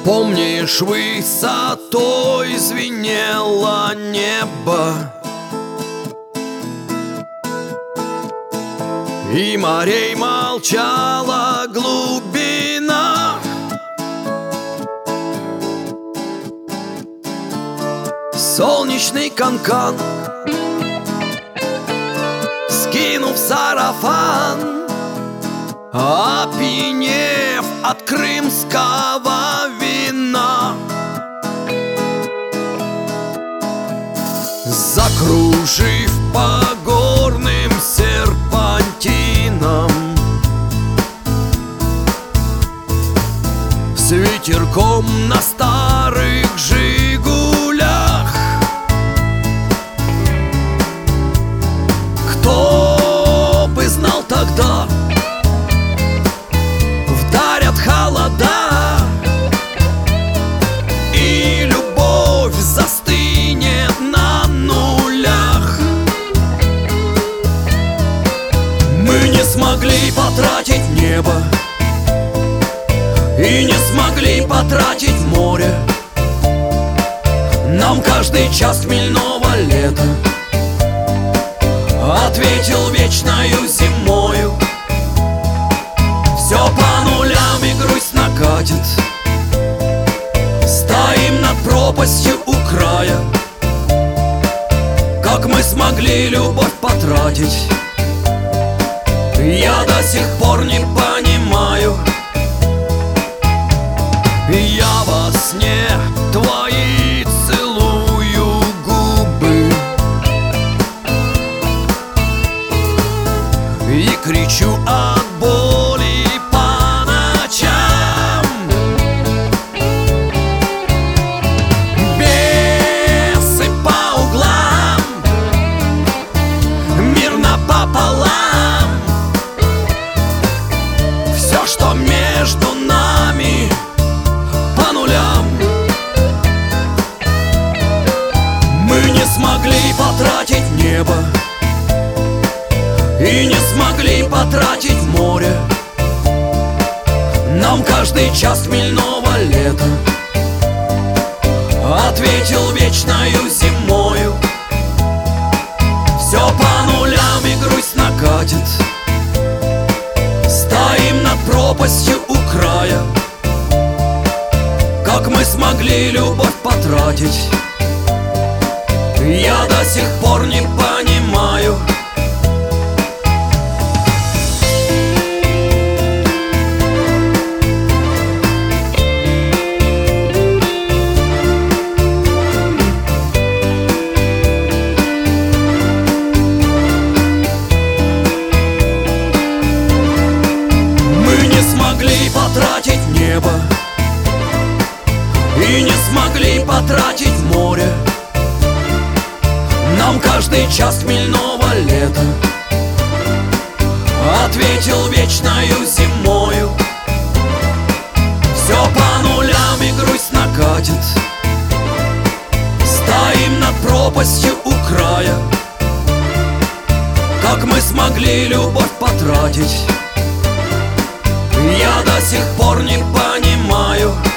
Помнишь, высотой звенело небо, и морей молчала глубина. Солнечный канкан, скинув сарафан, опьянев от крымского вина, закружив по горным серпантинам, с ветерком на старых «Жигулях». Кто бы знал тогда, вдарят холода, и любовь застынет на нулях. Мы не смогли потратить небо и не смогли потратить море. Нам каждый час хмельного лета ответил вечною зимою. Все по нулям и грусть накатит. Стоим над пропастью у края. Как мы смогли любовь потратить, я до сих пор не понимаю. Я во сне твои целую губы и кричу от боли по ночам. Бесы по углам, мирно пополам. Все, что между нами, по нулям. Мы не смогли потратить небо и не смогли потратить море. Нам каждый час хмельного лета ответил вечною зимою. Все по нулям и грусть накатит. Стоим над пропастью у края. Как мы смогли любовь потратить, я до сих пор не понимаю. Мы не смогли потратить небо и не смогли потратить море. Нам каждый час хмельного лета ответил вечною зимою. Все по нулям и грусть накатит. Стоим над пропастью у края. Как мы смогли любовь потратить, я до сих пор не понимаю.